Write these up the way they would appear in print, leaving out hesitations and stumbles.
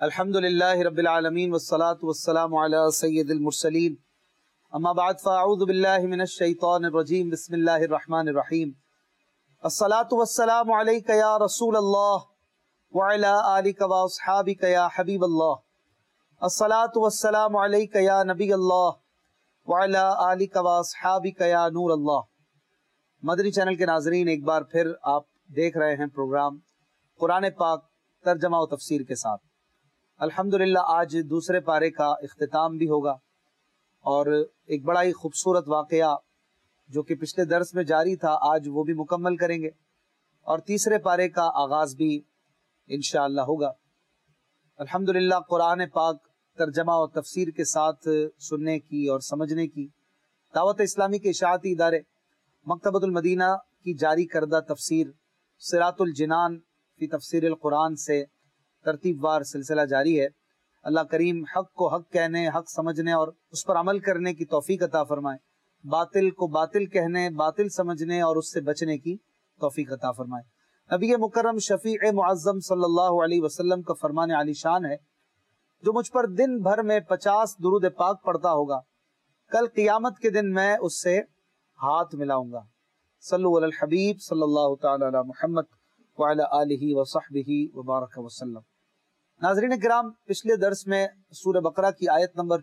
الحمد للہ رب العالمین والصلاة والسلام علی سید المرسلین اما بعد فاعوذ باللہ من الشیطان الرجیم بسم اللہ الرحمن الرحیم الصلاة والسلام علیک یا رسول اللہ وعلی آلک واصحابک یا حبیب اللہ الصلاة والسلام علیک یا نبی اللہ وعلی آلک واصحابک یا نور اللہ۔ مدنی چینل کے ناظرین، ایک بار پھر آپ دیکھ رہے ہیں پروگرام قرآن پاک ترجمہ و تفسیر کے ساتھ۔ الحمدللہ آج دوسرے پارے کا اختتام بھی ہوگا اور ایک بڑا ہی خوبصورت واقعہ جو کہ پچھلے درس میں جاری تھا آج وہ بھی مکمل کریں گے اور تیسرے پارے کا آغاز بھی انشاءاللہ ہوگا۔ الحمدللہ قرآن پاک ترجمہ و تفسیر کے ساتھ سننے کی اور سمجھنے کی دعوت اسلامی کے اشاعتی ادارے مکتبۃ المدینہ کی جاری کردہ تفسیر صراط الجنان فی تفسیر القرآن سے ترتیب وار سلسلہ جاری ہے۔ اللہ کریم حق کو حق کہنے، حق سمجھنے اور اس پر عمل کرنے کی توفیق عطا فرمائے، باطل کو باطل کہنے، باطل سمجھنے اور اس سے بچنے کی توفیق عطا فرمائے۔ نبی مکرم شفیع معظم صلی اللہ علیہ وسلم کا فرمان عالی شان ہے، جو مجھ پر دن بھر میں 50 درود پاک پڑھتا ہوگا، کل قیامت کے دن میں اس سے ہاتھ ملاؤں گا۔ صلو علی الحبیب صلی اللہ تعالی علی محمد وعلی آلہ وصحبہ وبارک وسلم۔ ناظرین کرام، پچھلے درس میں سورہ بقرہ کی آیت نمبر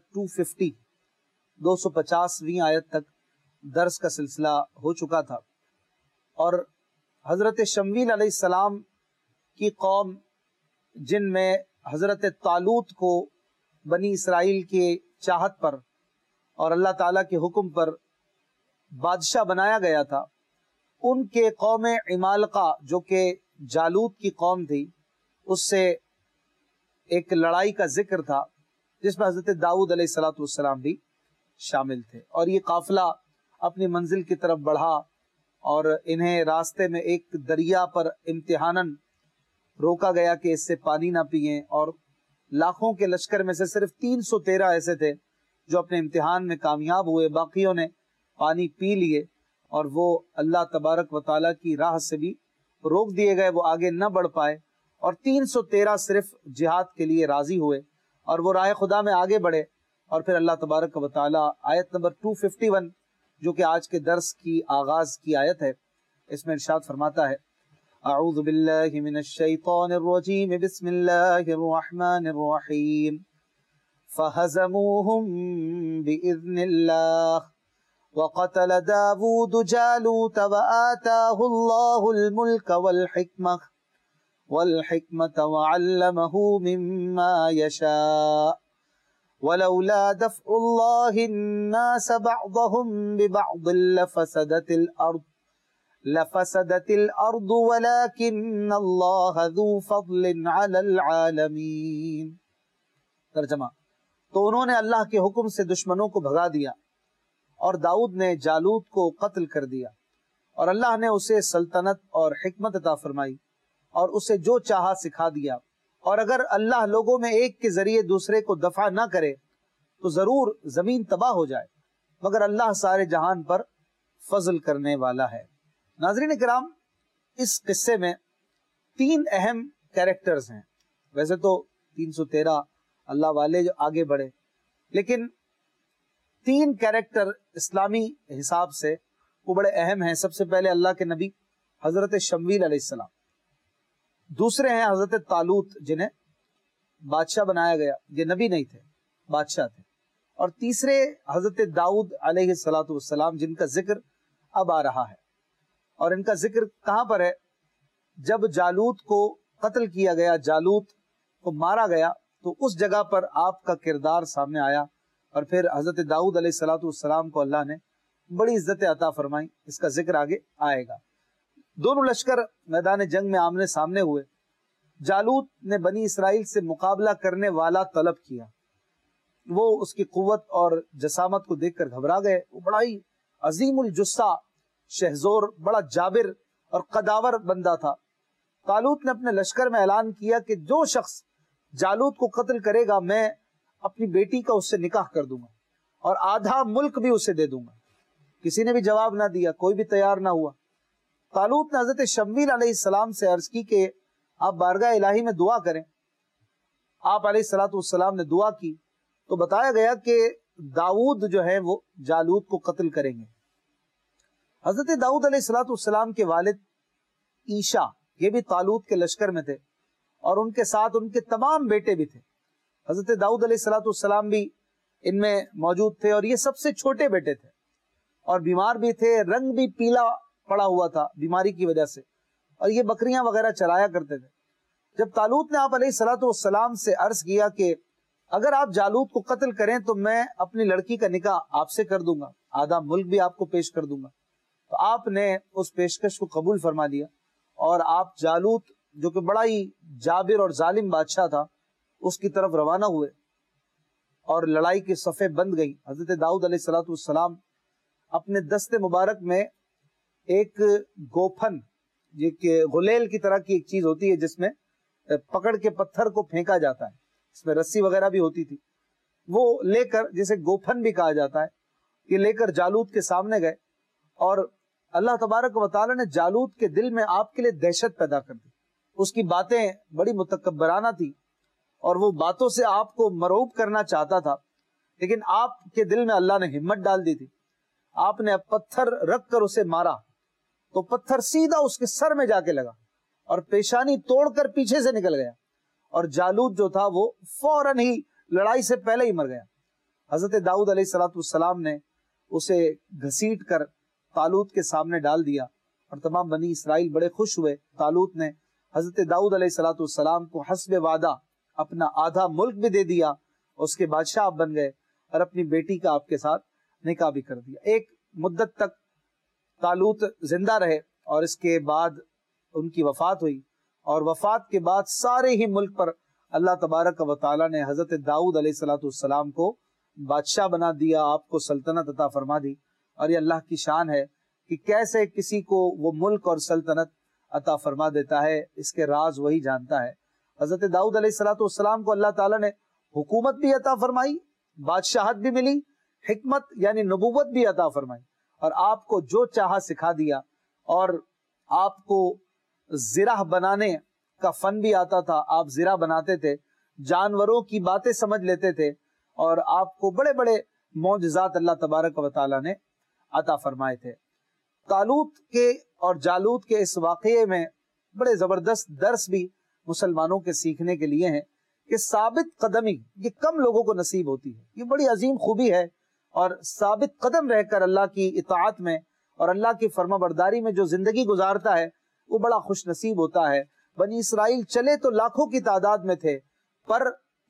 250 آیت تک درس کا سلسلہ ہو چکا تھا، اور حضرت شمویل علیہ السلام کی قوم، جن میں حضرت طالوت کو بنی اسرائیل کے چاہت پر اور اللہ تعالیٰ کے حکم پر بادشاہ بنایا گیا تھا، ان کے قوم عمالقہ جو کہ جالوت کی قوم تھی، اس سے ایک لڑائی کا ذکر تھا جس میں حضرت داؤد علیہ السلام بھی شامل تھے، اور یہ قافلہ اپنی منزل کی طرف بڑھا اور انہیں راستے میں ایک دریا پر امتحاناً روکا گیا کہ اس سے پانی نہ پئیں، اور لاکھوں کے لشکر میں سے صرف 313 ایسے تھے جو اپنے امتحان میں کامیاب ہوئے، باقیوں نے پانی پی لیے اور وہ اللہ تبارک و تعالیٰ کی راہ سے بھی روک دیے گئے، وہ آگے نہ بڑھ پائے، اور 313 صرف جہاد کے لیے راضی ہوئے اور وہ راہ خدا میں آگے بڑھے۔ اور پھر اللہ تبارک و تعالیٰ آیت نمبر 251 جو کہ آج کے درس کی آغاز کی آیت ہے، اس میں ارشاد فرماتا ہے، اعوذ باللہ من الشیطان الرجیم بسم اللہ الرحمن الرحیم فہزموہم بإذن اللہ وقتل داود جالوت وآتاہ اللہ الملک والحکمة وعلمہ مما یشاء ولولا دفع اللہ الناس بعضهم ببعض لفسدت الارض ولكن اللہ ذو فضل علی العالمین۔ ترجمہ: تو انہوں نے اللہ کے حکم سے دشمنوں کو بھگا دیا اور داؤد نے جالوت کو قتل کر دیا، اور اللہ نے اسے سلطنت اور حکمت عطا فرمائی اور اسے جو چاہا سکھا دیا، اور اگر اللہ لوگوں میں ایک کے ذریعے دوسرے کو دفع نہ کرے تو ضرور زمین تباہ ہو جائے، مگر اللہ سارے جہان پر فضل کرنے والا ہے۔ ناظرین کرام، اس قصے میں 3 اہم کیریکٹرز ہیں۔ ویسے تو 313 اللہ والے جو آگے بڑھے، لیکن 3 کیریکٹر اسلامی حساب سے وہ بڑے اہم ہیں۔ سب سے پہلے اللہ کے نبی حضرت شمویل علیہ السلام، دوسرے ہیں حضرت طالوت جنہیں بادشاہ بنایا گیا، یہ نبی نہیں تھے، بادشاہ تھے، اور تیسرے حضرت داؤد علیہ السلام جن کا ذکر اب آ رہا ہے۔ اور ان کا ذکر کہاں پر ہے؟ جب جالوت کو قتل کیا گیا، جالوت کو مارا گیا، تو اس جگہ پر آپ کا کردار سامنے آیا، اور پھر حضرت داؤد علیہ السلام کو اللہ نے بڑی عزت عطا فرمائی۔ اس کا ذکر آگے آئے گا۔ دونوں لشکر میدان جنگ میں آمنے سامنے ہوئے۔ جالوت نے بنی اسرائیل سے مقابلہ کرنے والا طلب کیا، وہ اس کی قوت اور جسامت کو دیکھ کر گھبرا گئے۔ وہ بڑا ہی عظیم الجثہ، شہزور، بڑا جابر اور قداور بندہ تھا۔ طالوت نے اپنے لشکر میں اعلان کیا کہ جو شخص جالوت کو قتل کرے گا، میں اپنی بیٹی کا اس سے نکاح کر دوں گا اور آدھا ملک بھی اسے دے دوں گا۔ کسی نے بھی جواب نہ دیا، کوئی بھی تیار نہ ہوا۔ طالوت نے حضرت شمویل علیہ السلام سے عرض کی کہ آپ بارگاہ الہی میں دعا کریں آپ علیہ الصلوۃ والسلام نے دعا کی تو بتایا گیا کہ داؤد جو ہے وہ جالوت کو قتل کریں گے. حضرت داؤد علیہ الصلوۃ والسلام کے والد عیشا یہ بھی طالوت کے لشکر میں تھے اور ان کے ساتھ ان کے تمام بیٹے بھی تھے. حضرت داؤد علیہ الصلوۃ والسلام بھی ان میں موجود تھے اور یہ سب سے چھوٹے بیٹے تھے اور بیمار بھی تھے, رنگ بھی پیلا پڑا ہوا تھا بیماری کی وجہ سے, اور یہ بکریاں وغیرہ چرایا کرتے تھے. جب طالوت نے آپ علیہ الصلوۃ والسلام سے عرض کیا کہ اگر آپ جالوت کو قتل کریں تو میں اپنی لڑکی کا نکاح آپ سے کر دوں گا, آدھا ملک بھی آپ کو پیش کر دوں گا, تو آپ نے اس پیشکش کو قبول فرما لیا اور آپ جالوت جو کہ بڑا ہی جابر اور ظالم بادشاہ تھا اس کی طرف روانہ ہوئے اور لڑائی کی صفیں بند گئی. حضرت داؤد علیہ الصلوۃ والسلام اپنے دست مبارک میں ایک گوپھن, یہ کہ غلیل کی طرح کی ایک چیز ہوتی ہے جس میں پکڑ کے پتھر کو پھینکا جاتا ہے, اس میں رسی وغیرہ بھی ہوتی تھی, وہ لے کر, جسے گوپھن بھی کہا جاتا ہے, یہ لے کر جالوت کے سامنے گئے اور اللہ تبارک و تعالی نے جالوت کے دل میں آپ کے لیے دہشت پیدا کر دی. اس کی باتیں بڑی متکبرانہ تھی اور وہ باتوں سے آپ کو مرعوب کرنا چاہتا تھا, لیکن آپ کے دل میں اللہ نے ہمت ڈال دی تھی. آپ نے پتھر رکھ کر اسے مارا تو پتھر سیدھا اس کے سر میں جا کے لگا اور پیشانی توڑ کر پیچھے سے نکل گیا اور جالوت جو تھا وہ فوراً ہی لڑائی سے پہلے ہی مر گیا. حضرت داؤد علیہ الصلوۃ والسلام نے اسے گھسیٹ کر طالوت کے سامنے ڈال دیا اور تمام بنی اسرائیل بڑے خوش ہوئے. طالوت نے حضرت داؤد علیہ الصلوۃ والسلام کو حسب وعدہ اپنا آدھا ملک بھی دے دیا, اس کے بادشاہ آپ بن گئے اور اپنی بیٹی کا آپ کے ساتھ نکاح بھی کر دیا. ایک مدت تک طالوت زندہ رہے اور اس کے بعد ان کی وفات ہوئی, اور وفات کے بعد سارے ہی ملک پر اللہ تبارک و تعالی نے حضرت داؤد علیہ الصلوۃ والسلام کو بادشاہ بنا دیا, آپ کو سلطنت عطا فرما دی. اور یہ اللہ کی شان ہے کہ کیسے کسی کو وہ ملک اور سلطنت عطا فرما دیتا ہے, اس کے راز وہی جانتا ہے. حضرت داؤد علیہ الصلوۃ والسلام کو اللہ تعالیٰ نے حکومت بھی عطا فرمائی, بادشاہت بھی ملی, حکمت یعنی نبوت بھی عطا فرمائی, اور آپ کو جو چاہا سکھا دیا, اور آپ کو زرہ بنانے کا فن بھی آتا تھا. آپ زرہ بناتے تھے, جانوروں کی باتیں سمجھ لیتے تھے, اور آپ کو بڑے بڑے معجزات اللہ تبارک و تعالیٰ نے عطا فرمائے تھے. طالوت کے اور جالوت کے اس واقعے میں بڑے زبردست درس بھی مسلمانوں کے سیکھنے کے لیے ہیں کہ ثابت قدمی یہ کم لوگوں کو نصیب ہوتی ہے. یہ بڑی عظیم خوبی ہے, اور ثابت قدم رہ کر اللہ کی اطاعت میں اور اللہ کی فرما برداری میں جو زندگی گزارتا ہے وہ بڑا خوش نصیب ہوتا ہے. بنی اسرائیل چلے تو لاکھوں کی تعداد میں تھے, پر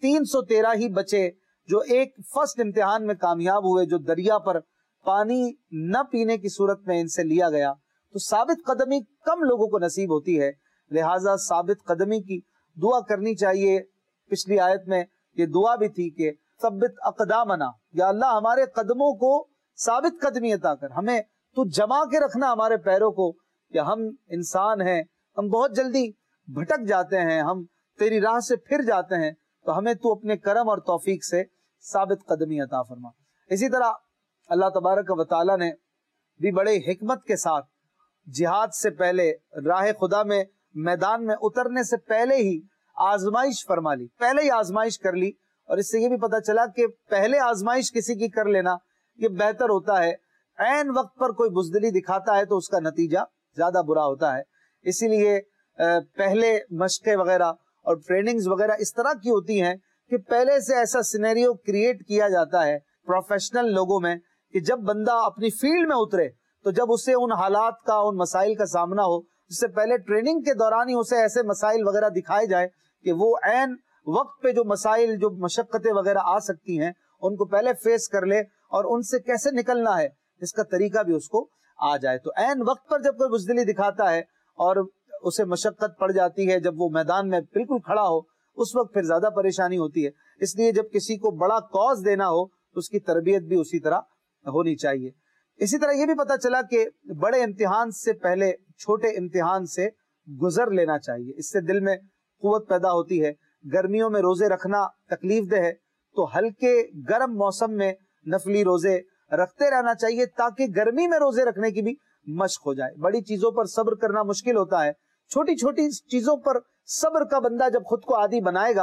313 ہی بچے جو ایک فرسٹ امتحان میں کامیاب ہوئے, جو دریا پر پانی نہ پینے کی صورت میں ان سے لیا گیا. تو ثابت قدمی کم لوگوں کو نصیب ہوتی ہے, لہٰذا ثابت قدمی کی دعا کرنی چاہیے. پچھلی آیت میں یہ دعا بھی تھی کہ ثبت اقدامنا, یا اللہ ہمارے قدموں کو ثابت قدمی عطا کر, ہمیں تو جما کے رکھنا ہمارے پیروں کو, کہ ہم انسان ہیں, ہم بہت جلدی بھٹک جاتے ہیں, ہم تیری راہ سے پھر جاتے ہیں, تو ہمیں تو اپنے کرم اور توفیق سے ثابت قدمی عطا فرما. اسی طرح اللہ تبارک و تعالیٰ نے بھی بڑے حکمت کے ساتھ جہاد سے پہلے, راہ خدا میں میدان میں اترنے سے پہلے ہی آزمائش فرما لی, پہلے ہی آزمائش کر لی. اور اس سے یہ بھی پتا چلا کہ پہلے آزمائش کسی کی کر لینا یہ بہتر ہوتا ہے. عین وقت پر کوئی بزدلی دکھاتا ہے تو اس کا نتیجہ زیادہ برا ہوتا ہے. اسی لیے پہلے مشقیں وغیرہ اور ٹریننگز وغیرہ اس طرح کی ہوتی ہیں کہ پہلے سے ایسا سینیریو کریٹ کیا جاتا ہے پروفیشنل لوگوں میں کہ جب بندہ اپنی فیلڈ میں اترے تو جب اسے ان حالات کا, ان مسائل کا سامنا ہو, اس سے پہلے ٹریننگ کے دوران ہی اسے ایسے مسائل وغیرہ دکھائے جائے کہ وہ عین وقت پہ جو مسائل, جو مشقتیں وغیرہ آ سکتی ہیں ان کو پہلے فیس کر لے اور ان سے کیسے نکلنا ہے اس کا طریقہ بھی اس کو آ جائے. تو عین وقت پر جب کوئی بزدلی دکھاتا ہے اور اسے مشقت پڑ جاتی ہے, جب وہ میدان میں بالکل کھڑا ہو, اس وقت پھر زیادہ پریشانی ہوتی ہے. اس لیے جب کسی کو بڑا کاز دینا ہو تو اس کی تربیت بھی اسی طرح ہونی چاہیے. اسی طرح یہ بھی پتا چلا کہ بڑے امتحان سے پہلے چھوٹے امتحان سے گزر لینا چاہیے, اس سے دل میں قوت پیدا ہوتی ہے. گرمیوں میں روزے رکھنا تکلیف دہ ہے تو ہلکے گرم موسم میں نفلی روزے رکھتے رہنا چاہیے تاکہ گرمی میں روزے رکھنے کی بھی مشق ہو جائے. بڑی چیزوں پر صبر کرنا مشکل ہوتا ہے, چھوٹی چھوٹی چیزوں پر صبر کا بندہ جب خود کو عادی بنائے گا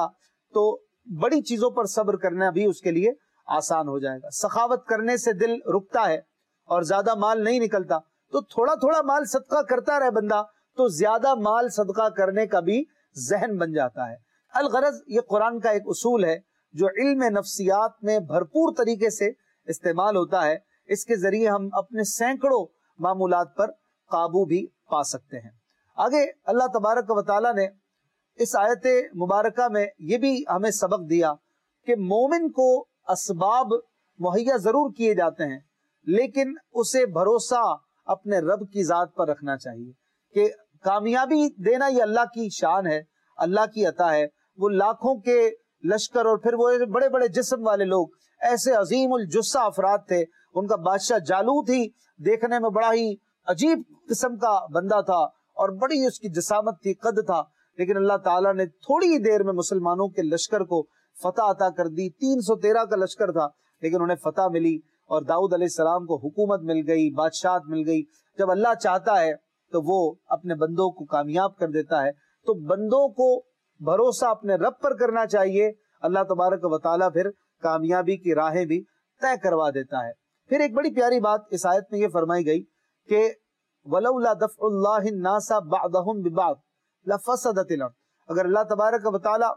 تو بڑی چیزوں پر صبر کرنا بھی اس کے لیے آسان ہو جائے گا. سخاوت کرنے سے دل رکتا ہے اور زیادہ مال نہیں نکلتا, تو تھوڑا تھوڑا مال صدقہ کرتا رہے بندہ, تو زیادہ مال صدقہ کرنے کا بھی ذہن بن جاتا ہے. الغرض یہ قرآن کا ایک اصول ہے جو علم نفسیات میں بھرپور طریقے سے استعمال ہوتا ہے. اس کے ذریعے ہم اپنے سینکڑوں معمولات پر قابو بھی پا سکتے ہیں. آگے اللہ تبارک و تعالیٰ نے اس آیت مبارکہ میں یہ بھی ہمیں سبق دیا کہ مومن کو اسباب مہیا ضرور کیے جاتے ہیں, لیکن اسے بھروسہ اپنے رب کی ذات پر رکھنا چاہیے کہ کامیابی دینا یہ اللہ کی شان ہے, اللہ کی عطا ہے. وہ لاکھوں کے لشکر اور پھر وہ بڑے بڑے جسم والے لوگ, ایسے عظیم الجثہ افراد تھے. ان کا بادشاہ جالوت ہی دیکھنے میں بڑا ہی عجیب قسم کا بندہ تھا اور بڑی اس کی جسامت تھی, قد تھا, لیکن اللہ تعالیٰ نے تھوڑی ہی دیر میں مسلمانوں کے لشکر کو فتح عطا کر دی. 313 کا لشکر تھا لیکن انہیں فتح ملی, اور داؤد علیہ السلام کو حکومت مل گئی, بادشاہت مل گئی. جب اللہ چاہتا ہے تو وہ اپنے بندوں کو کامیاب کر دیتا ہے. تو بندوں کو بھروسہ اپنے رب پر کرنا چاہیے, اللہ تبارک و تعالیٰ پھر کامیابی کی راہیں بھی طے کروا دیتا ہے. پھر ایک بڑی پیاری بات اس آیت میں یہ فرمائی گئی کہ وَلَوْلَا دَفْعُ اللَّهِ النَّاسَ بَعْضَهُمْ بِبَعْضٍ لَفَسَدَتِ الْأَرْضُ. اگر اللہ تبارک و تعالیٰ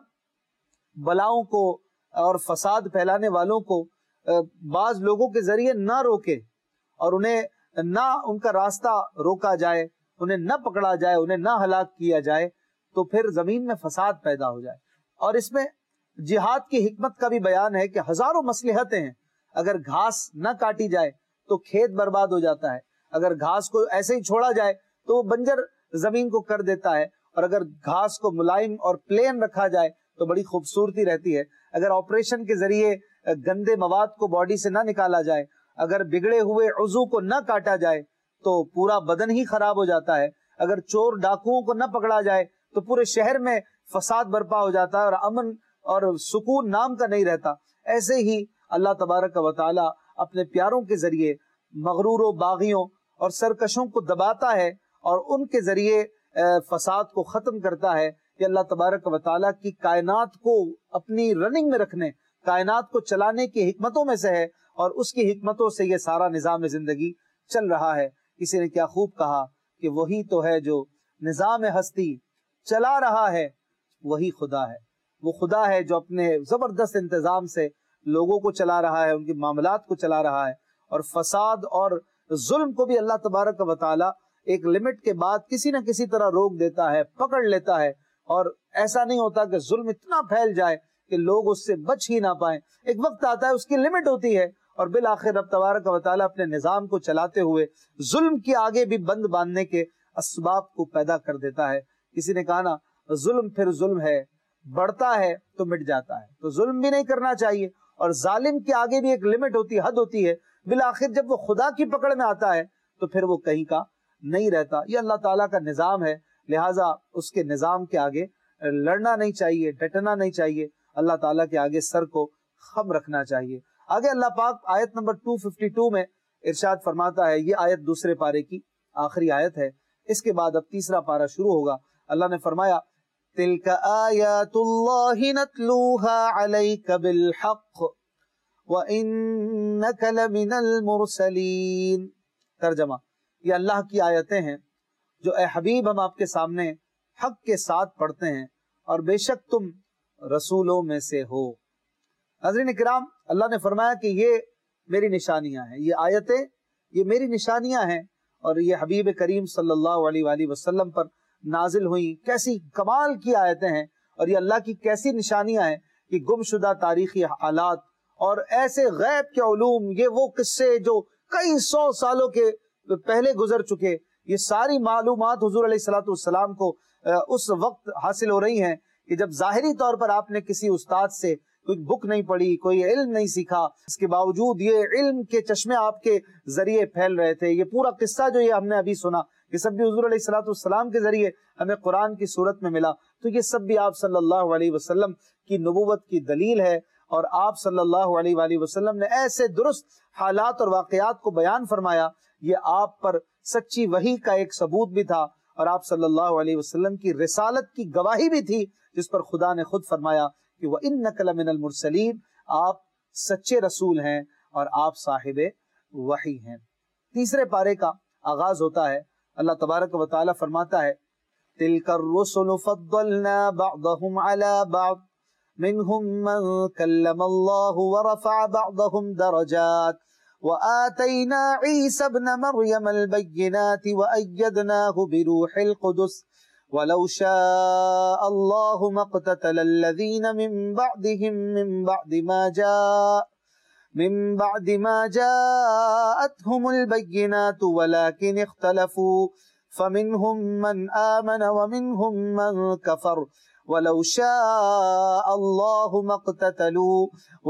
بلاؤں کو اور فساد پھیلانے والوں کو بعض لوگوں کے ذریعے نہ روکے اور انہیں نہ ان کا راستہ روکا جائے, انہیں نہ پکڑا جائے, انہیں نہ ہلاک کیا جائے, تو پھر زمین میں فساد پیدا ہو جائے. اور اس میں جہاد کی حکمت کا بھی بیان ہے کہ ہزاروں مصلحتیں ہیں. اگر گھاس نہ کاٹی جائے تو کھیت برباد ہو جاتا ہے, اگر گھاس کو ایسے ہی چھوڑا جائے تو وہ بنجر زمین کو کر دیتا ہے, اور اگر گھاس کو ملائم اور پلین رکھا جائے تو بڑی خوبصورتی رہتی ہے. اگر آپریشن کے ذریعے گندے مواد کو باڈی سے نہ نکالا جائے, اگر بگڑے ہوئے عضو کو نہ کاٹا جائے تو پورا بدن ہی خراب ہو جاتا ہے. اگر چور ڈاکوؤں کو نہ پکڑا جائے تو پورے شہر میں فساد برپا ہو جاتا ہے اور امن اور سکون نام کا نہیں رہتا. ایسے ہی اللہ تبارک و تعالی اپنے پیاروں کے ذریعے مغروروں, باغیوں اور سرکشوں کو دباتا ہے اور ان کے ذریعے فساد کو ختم کرتا ہے. کہ اللہ تبارک و تعالیٰ کی کائنات کو اپنی رننگ میں رکھنے, کائنات کو چلانے کی حکمتوں میں سے ہے, اور اس کی حکمتوں سے یہ سارا نظام زندگی چل رہا ہے. کسی نے کیا خوب کہا کہ وہی تو ہے جو نظام ہستی چلا رہا ہے, وہی خدا ہے. وہ خدا ہے جو اپنے زبردست انتظام سے لوگوں کو چلا رہا ہے, ان کے معاملات کو چلا رہا ہے. اور فساد اور ظلم کو بھی اللہ تبارک و تعالیٰ ایک لمٹ کے بعد کسی نہ کسی طرح روک دیتا ہے, پکڑ لیتا ہے. اور ایسا نہیں ہوتا کہ ظلم اتنا پھیل جائے کہ لوگ اس سے بچ ہی نہ پائیں. ایک وقت آتا ہے, اس کی لمٹ ہوتی ہے, اور بالآخر رب تبارک و تعالیٰ اپنے نظام کو چلاتے ہوئے ظلم کے آگے بھی بند باندھنے کے اسباب کو پیدا کر دیتا ہے. کسی نے کہا نا, ظلم پھر ظلم ہے, بڑھتا ہے تو مٹ جاتا ہے. تو ظلم بھی نہیں کرنا چاہیے, اور ظالم کے آگے بھی ایک لمٹ ہوتی ہے, حد ہوتی ہے. بالآخر جب وہ خدا کی پکڑ میں آتا ہے تو پھر وہ کہیں کا نہیں رہتا. یہ اللہ تعالیٰ کا نظام ہے, لہٰذا اس کے نظام کے آگے لڑنا نہیں چاہیے, ڈٹنا نہیں چاہیے. اللہ تعالیٰ کے آگے سر کو خم رکھنا چاہیے. آگے اللہ پاک آیت نمبر 252 میں ارشاد فرماتا ہے, یہ آیت دوسرے پارے کی آخری آیت ہے, اس کے بعد اب تیسرا پارہ شروع ہوگا. اللہ نے فرمایا تِلْكَ آیات اللہ نتلوها علیک بالحق وَإِنَّكَ لَمِنَ الْمُرْسَلِينَ. ترجمہ, یہ اللہ کی آیتیں ہیں جو اے حبیب ہم آپ کے سامنے حق کے ساتھ پڑھتے ہیں, اور بے شک تم رسولوں میں سے ہو. ناظرین کرام, اللہ نے فرمایا کہ یہ میری نشانیاں ہیں, یہ آیتیں یہ میری نشانیاں ہیں, اور یہ حبیب کریم صلی اللہ علیہ وآلہ وسلم پر نازل ہوئی. کیسی کمال کی آیتیں ہیں, اور یہ اللہ کی کیسی نشانیاں ہیں کہ گمشدہ تاریخی حالات اور ایسے غیب کے علوم, یہ وہ قصے جو کئی 100 سالوں کے پہلے گزر چکے, یہ ساری معلومات حضور علیہ الصلوۃ والسلام کو اس وقت حاصل ہو رہی ہیں کہ جب ظاہری طور پر آپ نے کسی استاد سے کوئی بک نہیں پڑھی, کوئی علم نہیں سیکھا, اس کے باوجود یہ علم کے چشمے آپ کے ذریعے پھیل رہے تھے. یہ پورا قصہ جو یہ ہم نے ابھی سنا, یہ سب بھی حضور علیہ الصلوۃ والسلام کے ذریعے ہمیں قرآن کی صورت میں ملا. تو یہ سب بھی آپ صلی اللہ علیہ وسلم کی نبوت کی دلیل ہے, اور آپ صلی اللہ علیہ وآلہ وسلم نے ایسے درست حالات اور واقعات کو بیان فرمایا. یہ آپ پر سچی وحی کا ایک ثبوت بھی تھا, اور آپ صلی اللہ علیہ وسلم کی رسالت کی گواہی بھی تھی, جس پر خدا نے خود فرمایا کہ وَإِنَّكَ لَمِنَ الْمُرْسَلِينَ، آپ سچے رسول ہیں اور آپ صاحب وحی ہیں۔ تیسرے پارے کا آغاز ہوتا ہے، اللہ تبارک و تعالی فرماتا ہے تِلْكَ الرُّسُلُ فَضَّلْنَا بَعْضَهُمْ عَلَى بَعْضٍ مِّنْهُمْ مَنْ كَلَّمَ اللَّهُ وَرَفَعَ بَعْضَهُمْ دَرَجَاتٍ وَآتَيْنَا عِيسَى ابْنَ مَرْيَمَ الْبَيِّنَاتِ وَأَيَّدْنَاهُ بِرُوحِ الْقُدُسِ وَلَوْ شَاءَ اللَّهُ مَا اقْتَتَلَ الَّذِينَ مِن بَعْدِهِم من بعد ما جاءتهم البينات ولكن اختلفوا فمنهم من آمن ومنهم من كفر ولو شاء الله ما اقتتلوا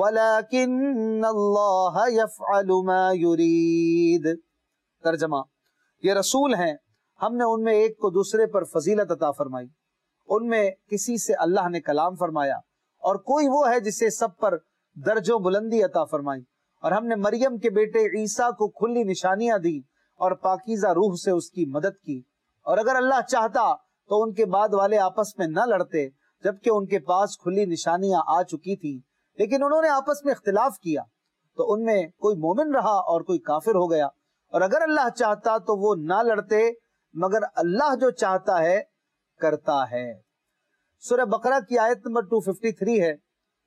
ولكن الله يفعل ما يريد۔ ترجمہ، یہ رسول ہیں، ہم نے ان میں ایک کو دوسرے پر فضیلت عطا فرمائی، ان میں کسی سے اللہ نے کلام فرمایا، اور کوئی وہ ہے جسے سب پر درجوں بلندی عطا فرمائی، اور ہم نے مریم کے بیٹے عیسیٰ کو کھلی نشانیاں دی اور پاکیزہ روح سے اس کی مدد کی، اور اگر اللہ چاہتا تو ان کے بعد والے آپس میں نہ لڑتے جبکہ ان کے پاس کھلی نشانیاں آ چکی تھیں، لیکن انہوں نے آپس میں اختلاف کیا تو ان میں کوئی مومن رہا اور کوئی کافر ہو گیا، اور اگر اللہ چاہتا تو وہ نہ لڑتے، مگر اللہ جو چاہتا ہے کرتا ہے۔ سورہ بقرہ کی آیت نمبر 253 ہے،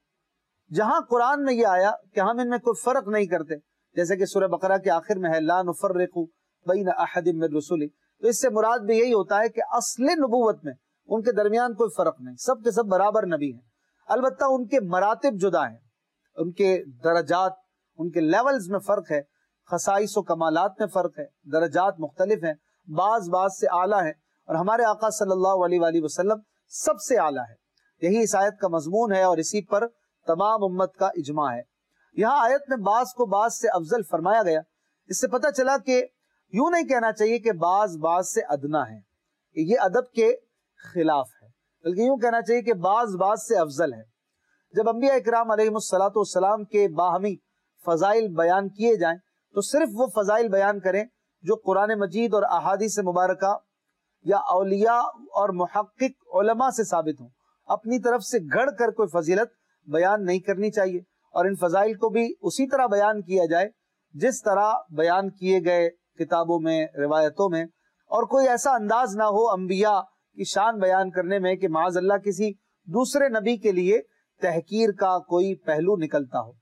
جہاں قرآن میں یہ آیا کہ ہم ان میں کوئی فرق نہیں کرتے، جیسے کہ سورہ بقرہ کے آخر میں ہے لا نفرق بین احد من رسلی، تو اس سے مراد بھی یہی ہوتا ہے کہ اصل نبوت میں ان کے درمیان کوئی فرق نہیں، سب کے سب برابر نبی ہیں، البتہ ان کے مراتب جدا ہیں، ان کے درجات، ان کے لیولز میں فرق ہے، خصائص و کمالات میں فرق ہے، درجات مختلف ہیں، بعض سے اعلیٰ ہیں، اور ہمارے آقا صلی اللہ علیہ وآلہ وسلم سب سے اعلیٰ ہے۔ یہی اس آیت کا مضمون ہے اور اسی پر تمام امت کا اجماع ہے۔ یہاں آیت میں بعض کو بعض سے افضل فرمایا گیا، اس سے پتہ چلا کہ یوں نہیں کہنا چاہیے کہ بعض سے ادنا ہے، یہ ادب کے خلاف ہے، بلکہ یوں کہنا چاہیے کہ بعض سے افضل ہے۔ جب انبیاء اکرام علیہم السلام کے باہمی فضائل بیان کیے جائیں تو صرف وہ فضائل بیان کریں جو قرآن مجید اور احادیث مبارکہ یا اولیاء اور محقق علماء سے ثابت ہوں، اپنی طرف سے گھڑ کر کوئی فضیلت بیان نہیں کرنی چاہیے، اور ان فضائل کو بھی اسی طرح بیان کیا جائے جس طرح بیان کیے گئے کتابوں میں، روایتوں میں، اور کوئی ایسا انداز نہ ہو انبیاء کی شان بیان کرنے میں کہ معاذ اللہ کسی دوسرے نبی کے لیے تحقیر کا کوئی پہلو نکلتا ہو۔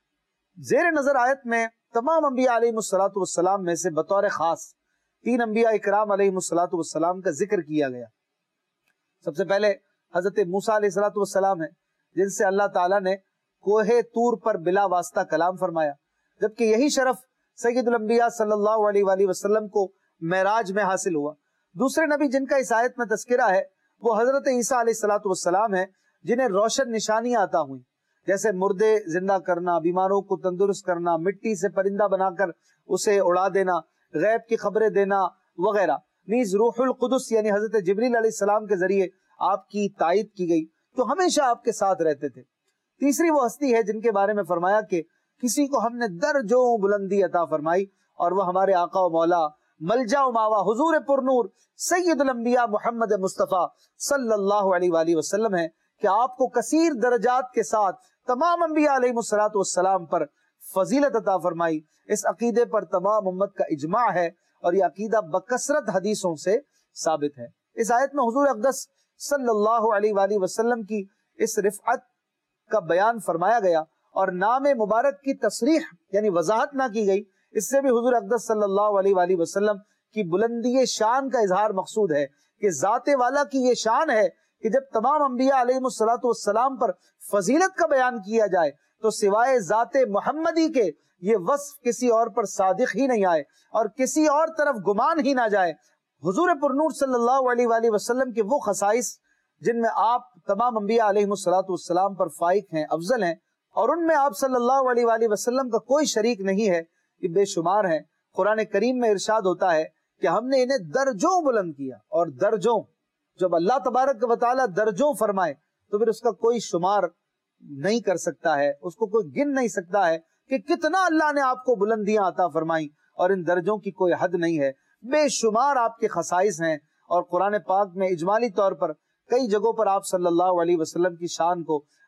زیر نظر آیت میں تمام انبیاء علیہ السلام میں سے بطور خاص 3 انبیاء اکرام علیہ السلام کا ذکر کیا گیا۔ سب سے پہلے حضرت موسیٰ علیہ السلام ہے، جن سے اللہ تعالیٰ نے کوہ طور پر بلا واسطہ کلام فرمایا، جبکہ یہی شرف سید الانبیاء صلی اللہ علیہ وآلہ وسلم کو معراج میں حاصل ہوا۔ دوسرے نبی جن کا اس آیت میں تذکرہ ہے وہ حضرت عیسیٰ علیہ السلام ہے، جنہیں روشن نشانیاں عطا ہوئیں، جیسے مردے زندہ کرنا، بیماروں کو تندرست کرنا، مٹی سے پرندہ بنا کر اسے اڑا دینا، غیب کی خبریں دینا وغیرہ۔ نیز روح القدس یعنی حضرت جبریل علیہ السلام کے ذریعے آپ کی تائید کی گئی، جو ہمیشہ آپ کے ساتھ رہتے تھے۔ تیسری وہ ہستی ہے جن کے بارے میں فرمایا کہ کسی کو ہم نے درجوں بلندی عطا فرمائی، اور وہ ہمارے آقا و مولا ملجا و ماوا حضور پر نور سید الانبیاء محمد مصطفیٰ صلی اللہ علیہ وآلہ وسلم ہے، کہ آپ کو کثیر درجات کے ساتھ تمام انبیاء علیہ السلام پر فضیلت عطا فرمائی۔ اس عقیدے پر تمام امت کا اجماع ہے، اور یہ عقیدہ بکثرت حدیثوں سے ثابت ہے۔ اس آیت میں حضور اقدس صلی اللہ علیہ وآلہ وسلم کی اس رفعت کا بیان فرمایا گیا، اور نام مبارک کی تصریح یعنی وضاحت نہ کی گئی، اس سے بھی حضور اقدس صلی اللہ علیہ وآلہ وسلم کی بلندی شان کا اظہار مقصود ہے، کہ ذات والا کی یہ شان ہے کہ جب تمام انبیاء علیہ السلام پر فضیلت کا بیان کیا جائے تو سوائے ذات محمدی کے یہ وصف کسی اور پر صادق ہی نہیں آئے، اور کسی اور طرف گمان ہی نہ جائے۔ حضور پر نور صلی اللہ علیہ وآلہ وسلم کے وہ خصائص جن میں آپ تمام انبیاء علیہ السلام پر فائق ہیں، افضل ہیں، اور ان میں آپ صلی اللہ علیہ وآلہ وسلم کا کوئی شریک نہیں ہے، یہ بے شمار ہیں۔ قرآن کریم میں ارشاد ہوتا ہے کہ ہم نے انہیں درجوں بلند کیا، اور درجوں، جب اللہ تبارک و تعالیٰ درجوں فرمائے تو پھر اس کا کوئی شمار نہیں کر سکتا ہے، اس کو کوئی گن نہیں سکتا ہے کہ کتنا اللہ نے آپ کو بلندیاں عطا فرمائیں، اور ان درجوں کی کوئی حد نہیں ہے، بے شمار آپ کے خصائص ہیں۔ اور قرآن پاک میں اجمالی طور پر کئی جگہوں پر آپ صلی اللہ علیہ وسلم کی شان کو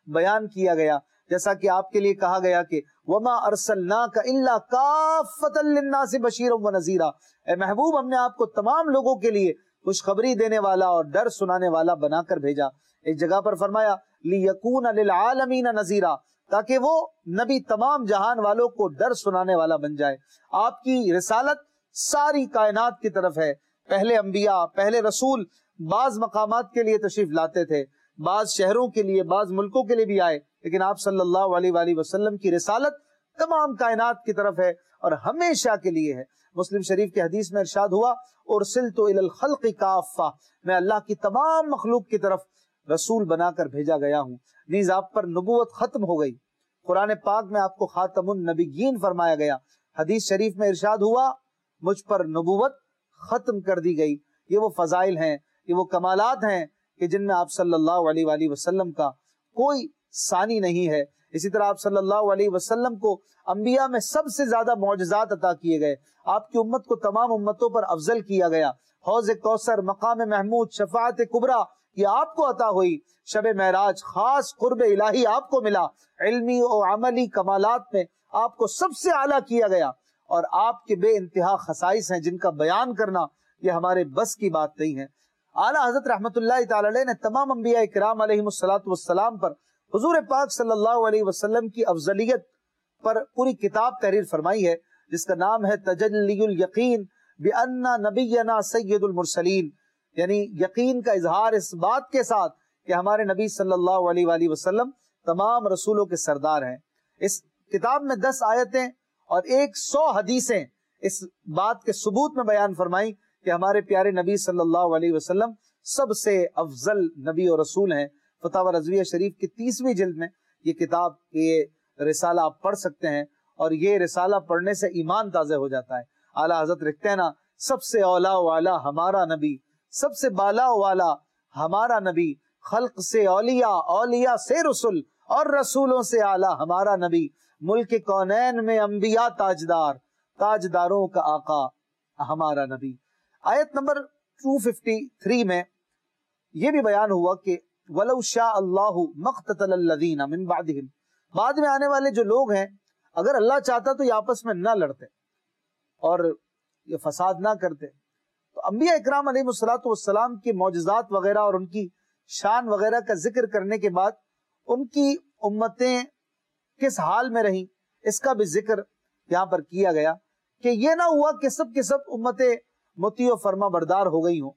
بیان کیا گیا، جیسا کہ آپ کے لیے کہا گیا کہ وَمَا أَرْسَلْنَاكَ إِلَّا كَافَّةً لِلنَّاسِ بَشِيرًا وَنَذِيرًا، اے محبوب ہم نے آپ کو تمام لوگوں کے لیے خوشخبری دینے والا اور ڈر سنانے والا بنا کر بھیجا۔ ایک جگہ پر فرمایا لِيَكُونَ لِلْعَالَمِينَ نَذِيرًا، تاکہ وہ نبی تمام جہان والوں کو ڈر سنانے والا بن جائے۔ آپ کی رسالت ساری کائنات کی طرف ہے۔ پہلے انبیاء، پہلے رسول بعض مقامات کے لیے تشریف لاتے تھے، بعض شہروں کے لیے، بعض ملکوں کے لیے بھی آئے، لیکن آپ صلی اللہ علیہ وآلہ وسلم کی رسالت تمام کائنات کی طرف ہے اور ہمیشہ کے لیے ہے۔ مسلم شریف کے حدیث میں ارشاد ہوا ارسلت الی الخلق کافہ، میں اللہ کی تمام مخلوق کی طرف رسول بنا کر بھیجا گیا ہوں۔ نیز آپ پر نبوت ختم ہو گئی، قرآن پاک میں آپ کو خاتم النبیین فرمایا گیا۔ حدیث شریف میں ارشاد ہوا مجھ پر نبوت ختم کر دی گئی۔ یہ وہ فضائل ہیں، یہ وہ کمالات ہیں کہ جن میں آپ صلی اللہ علیہ وآلہ وسلم کا کوئی ثانی نہیں ہے۔ اسی طرح آپ صلی اللہ علیہ وسلم کو انبیاء میں سب سے زیادہ معجزات عطا کیے گئے۔ آپ کی امت کو تمام امتوں پر افضل کیا گیا۔ حوض کوثر، مقام محمود، شفاعت کبریٰ یہ آپ کو عطا ہوئی۔ شب معراج خاص قرب الہی آپ کو ملا۔ علمی و عملی کمالات میں آپ کو سب سے اعلیٰ کیا گیا، اور آپ کے بے انتہا خصائص ہیں جن کا بیان کرنا یہ ہمارے بس کی بات نہیں ہے۔ اعلیٰ حضرت رحمت اللہ تعالی علیہ نے تمام انبیاء کرام علیہم الصلاۃ پر حضور پاک صلی اللہ علیہ وسلم کی افضلیت پر پوری کتاب تحریر فرمائی ہے، جس کا نام ہے تجلی الیقین بأن نبینا سید المرسلین، یعنی یقین کا اظہار اس بات کے ساتھ کہ ہمارے نبی صلی اللہ علیہ وآلہ وسلم تمام رسولوں کے سردار ہیں۔ اس کتاب میں 10 آیتیں اور 100 حدیثیں اس بات کے ثبوت میں بیان فرمائی کہ ہمارے پیارے نبی صلی اللہ علیہ وسلم سب سے افضل نبی اور رسول ہیں۔ فتاوی رضویہ شریف کی 30ویں جلد میں یہ کتاب، یہ رسالہ آپ پڑھ سکتے ہیں، اور یہ رسالہ پڑھنے سے ایمان تازہ ہو جاتا ہے۔ اعلیٰ حضرت لکھتے ہیں نا، سب سے اولا والا ہمارا نبی، سب سے بالا والا ہمارا نبی، خلق سے اولیاء، اولیاء سے رسول، اور رسولوں سے اعلیٰ ہمارا نبی، ملک کونین میں انبیاء تاجدار، تاجداروں کا آقا ہمارا نبی۔ آیت نمبر 253 میں یہ بھی بیان ہوا کہ وَلَوْ شَاءَ اللَّهُ مَقْتَتَلَ الَّذِينَ مِن بَعْدِهِمْ، بعد میں آنے والے جو لوگ ہیں اگر اللہ چاہتا تو یہ آپس میں نہ لڑتے اور یہ فساد نہ کرتے۔ تو انبیاء اکرام علیہ السلام کے معجزات وغیرہ اور ان کی شان وغیرہ کا ذکر کرنے کے بعد ان کی امتیں کس حال میں رہیں اس کا بھی ذکر یہاں پر کیا گیا، کہ یہ نہ ہوا کہ سب کے سب امتیں مطیع و فرما بردار ہو گئی ہوں،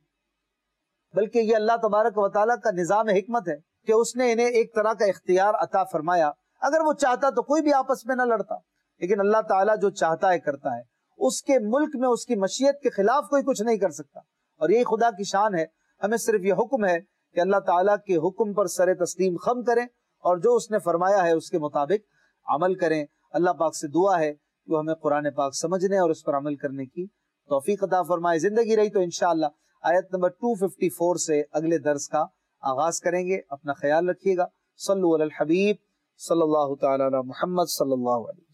بلکہ یہ اللہ تبارک و تعالیٰ کا نظام حکمت ہے کہ اس نے انہیں ایک طرح کا اختیار عطا فرمایا۔ اگر وہ چاہتا تو کوئی بھی آپس میں نہ لڑتا، لیکن اللہ تعالیٰ جو چاہتا ہے کرتا ہے، اس کے ملک میں اس کی مشیت کے خلاف کوئی کچھ نہیں کر سکتا، اور یہی خدا کی شان ہے۔ ہمیں صرف یہ حکم ہے کہ اللہ تعالیٰ کے حکم پر سر تسلیم خم کریں اور جو اس نے فرمایا ہے اس کے مطابق عمل کریں۔ اللہ پاک سے دعا ہے کہ وہ ہمیں قرآن پاک سمجھنے اور اس پر عمل کرنے کی توفیق عطا فرمائے۔ زندگی رہی تو انشاءاللہ آیت نمبر 254 سے اگلے درس کا آغاز کریں گے۔ اپنا خیال رکھیے گا۔ صلو علی الحبیب صلی اللہ تعالی علی محمد صلی اللہ علیہ